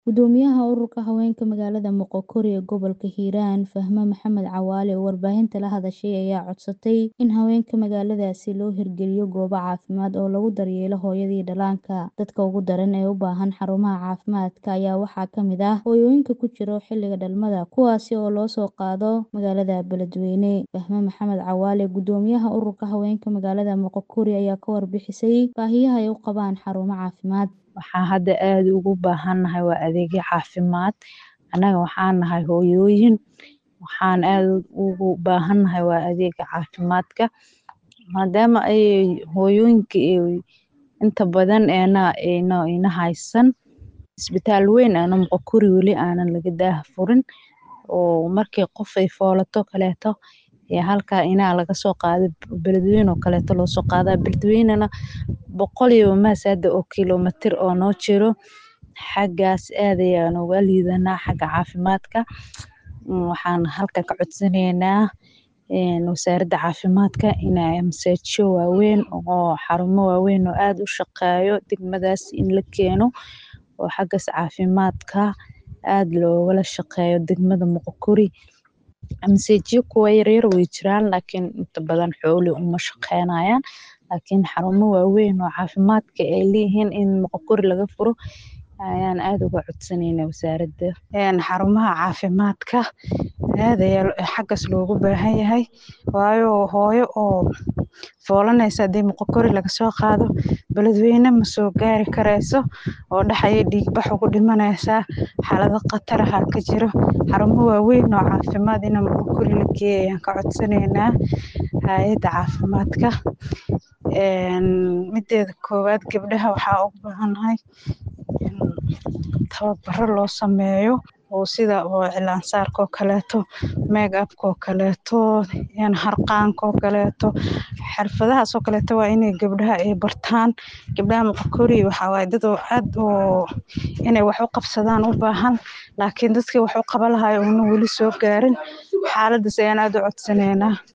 Gudoomiyaha Ururka Haweenka Magaalada Moqokuri ee gobolka Hiiraan, Fahma Maxamed Cawaale oo warbaahinta la hadashay ayaa codsatay in haweenka magaaladaasi loo hirgeliyo goobo caafimaad oo lagu daryeelo hooyada iyo dhallaanka. Dadka ugu daran ee u baahan xarumaha caafimaadka ayaa waxaa ka mid ah hooyooyinka ku jira xilliga dhalmada, kuwaasi oo loo soo qaado magaalada Beledweyne. Fahma Maxamed Cawaale, Gudoomiyaha Ururka Haweenka Magaalada Moqokuri, ayaa ka warbixisay baahiyaha ay u qabaan xarumo caafimaad. Waxaan hadda aad ugu baahanahay waa adeegyo caafimaad. Anaga waxaan nahay hooyooyin, waxaan aad ugu baahanahay waa adeega caafimaadka, maadaama ay hooyooyinka inta badan ayna haysan isbitaal weyn aan Moqokuri weli aanan laga daahfurin, oo markii qof ay foolato kaleeto halkaa inaa laga soo qaado Beledweyne oo kaleeto loo soo qaadaa. Beledweynena 100 maasada oo kiiloomitir oo noo jiro, xaggaas aad ayaan uga liidanaa xagga caafimaadka. Waxaan halka ka codsanaynaa wasaaradda caafimaadka inay masaajyo waaweyn oo xarumo waaweyn oo aad u shaqeeyo degmadaas in la keeno, oo xaggaas caafimaadka aad loogala shaqeeyo degmada Moqokuri. Masaajyo kuwa yaryar way jiraan, laakiin inta badan xooli uma shaqeynayaan. Laakiin xarumo waaweyn oo caafimaadka ay leeyihiin in Moqokuri laga furo ayaan aad uga codsanaynaa wasaaradda. Xarumaha caafimaadka aad ayaa xaggaas loogu baahan yahay, waayo hooyo oo foolanaysa hadii Moqokuri laga soo qaado Beledweyne ma soo gaari karayso, oo dhaxaya dhiig bax ugu dhimanaysa. Xaalado khatar ah ka jiro. Xarumo waaweyn oo caafimaad in Moqokuri la geeyo ayaan ka codsanaynaa hay'adda caafimaadka. Mideeda koowaad, gabdhaha waxaa ugu baahanahay in tababaro loo sameeyo oo sida cilaan saarka oo kaleeto, make-up oo kaleeto, harqaanka oo kaleeto. Xirfadahaas oo kaleeto waa inay gabdhaha ay bartaan. Gabdhaha Moqokuri waxaa waaye dad oo aad inay wax u qabsadaan u baahan, laakiin dadkii wax u qaban lahaay uuna weli soo gaarin. Xaaladaas ayaan aad u codsanaynaa.